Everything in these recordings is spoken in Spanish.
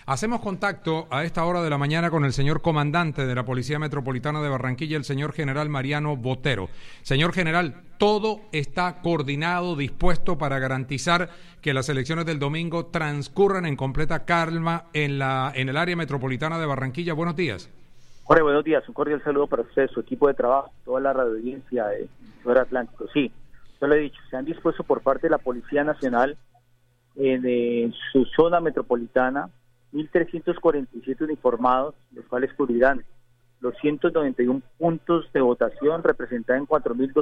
Hacemos contacto a esta hora de la mañana con el señor comandante de la Policía Metropolitana de Barranquilla, el señor general Mariano Botero. Señor general, todo está coordinado, dispuesto para garantizar que las elecciones del domingo transcurran en completa calma en el área metropolitana de Barranquilla. Buenos días. Jorge, buenos días. Un cordial saludo para usted, su equipo de trabajo, toda la radioaudiencia de Fuera Atlántico. Sí, yo lo he dicho, se han dispuesto por parte de la Policía Nacional en su zona metropolitana 1.347 uniformados, los cuales cubrirán los 191 puntos de votación, representados en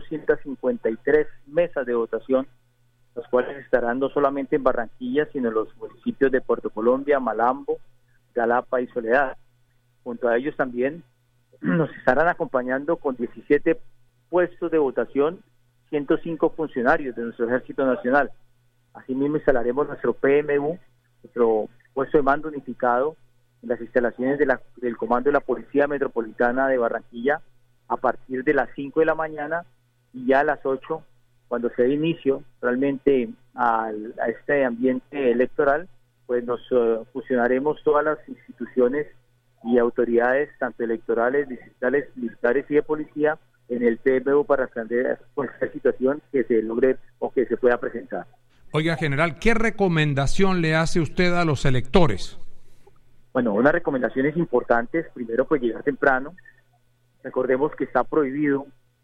4.253 mesas de votación, los cuales estarán no solamente en Barranquilla, sino en los municipios de Puerto Colombia, Malambo, Galapa y Soledad. Junto a ellos también nos estarán acompañando con 17 puestos de votación, 105 funcionarios de nuestro Ejército Nacional. Asimismo instalaremos nuestro PMU, nuestro puesto de mando unificado, en las instalaciones del Comando de la Policía Metropolitana de Barranquilla a partir de las 5 de la mañana y ya a las 8, cuando se dé inicio realmente a este ambiente electoral, pues nos fusionaremos todas las instituciones y autoridades, tanto electorales, distritales, militares y de policía, en el PMU para atender cualquier situación que se logre o que se pueda presentar. Oiga, general, ¿qué recomendación le hace usted a los electores? Bueno, unas recomendaciones importantes. Primero, pues llegar temprano. Recordemos que está prohibido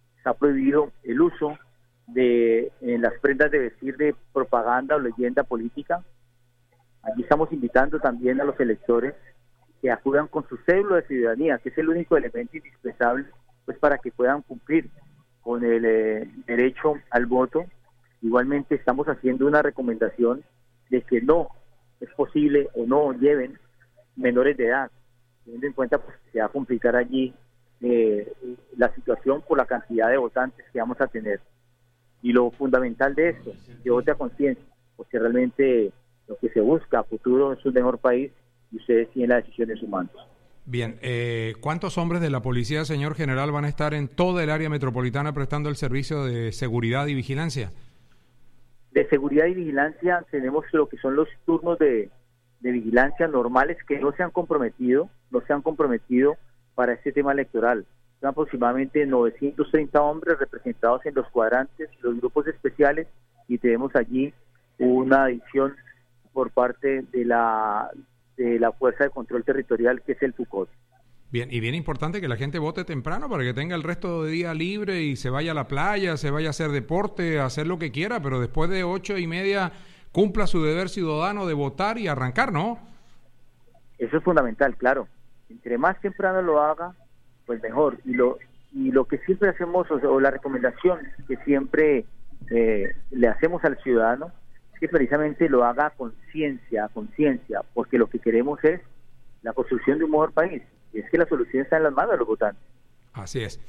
el uso en las prendas de vestir de propaganda o leyenda política. Aquí estamos invitando también a los electores que acudan con su cédula de ciudadanía, que es el único elemento indispensable pues para que puedan cumplir con el derecho al voto. Igualmente estamos haciendo una recomendación de que no es posible o no lleven menores de edad, teniendo en cuenta pues, que se va a complicar allí la situación por la cantidad de votantes que vamos a tener. Y lo fundamental de esto, que vote a conciencia, porque realmente lo que se busca a futuro es un mejor país y ustedes tienen la decisión de sus manos. Bien, ¿cuántos hombres de la policía, señor general, van a estar en toda el área metropolitana prestando el servicio de seguridad y vigilancia? De seguridad y vigilancia tenemos lo que son los turnos de vigilancia normales que no se han comprometido para este tema electoral. Son aproximadamente 930 hombres representados en los cuadrantes, los grupos especiales, y tenemos allí una adición por parte de la Fuerza de Control Territorial, que es el FUCOT. Bien, y bien importante que la gente vote temprano para que tenga el resto de día libre y se vaya a la playa, se vaya a hacer deporte, a hacer lo que quiera, pero después de 8:30 cumpla su deber ciudadano de votar y arrancar, ¿no? Eso es fundamental, claro. Entre más temprano lo haga, pues mejor. Y lo que siempre hacemos, o la recomendación que siempre le hacemos al ciudadano, es que precisamente lo haga a conciencia, porque lo que queremos es la construcción de un mejor país. Y es que la solución está en las manos de los votantes. Así es.